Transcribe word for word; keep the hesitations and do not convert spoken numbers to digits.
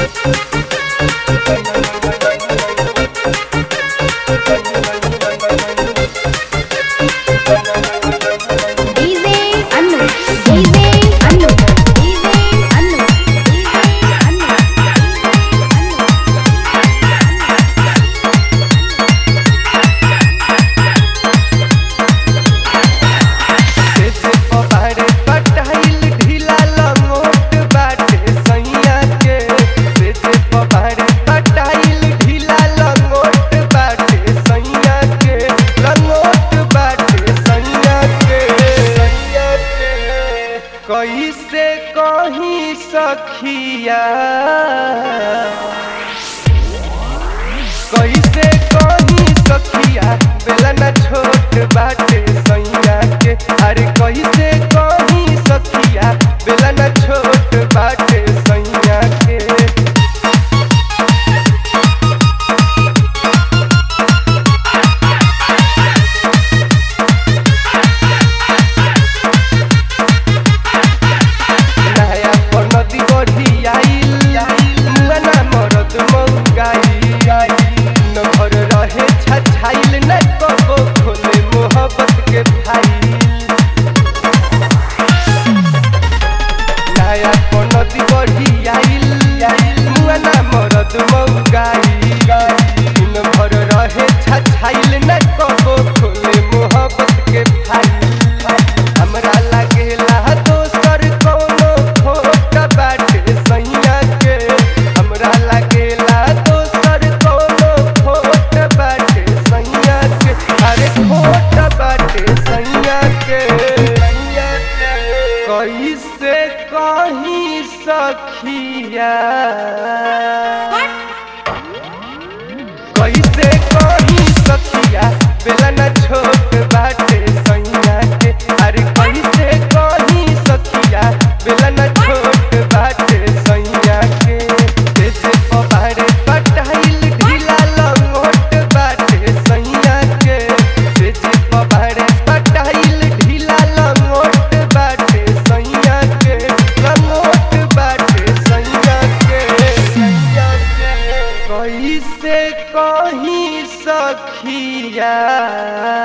कैसे कहीं सखिया कैसे कहीं सखिया बेला न छोट बाटे सैया के। अरे कैसे कहीं सखिया बेला न छोट बाटे सैया के। कैसे कहीं सखिया कैसे कहीं सखिया बेला न छोट बाटे सैया के। अरे कैसे कहीं सखिया बेला न छोट बाटे सैया के। जैसे पबारे पटाइल ढीला लंगोट बाटे सैया के। जैसे पबारे पटाइल ढीला लंगोट बाटे सैया के। लंगोट बाटे सैया के। कैसे कहीं सखिया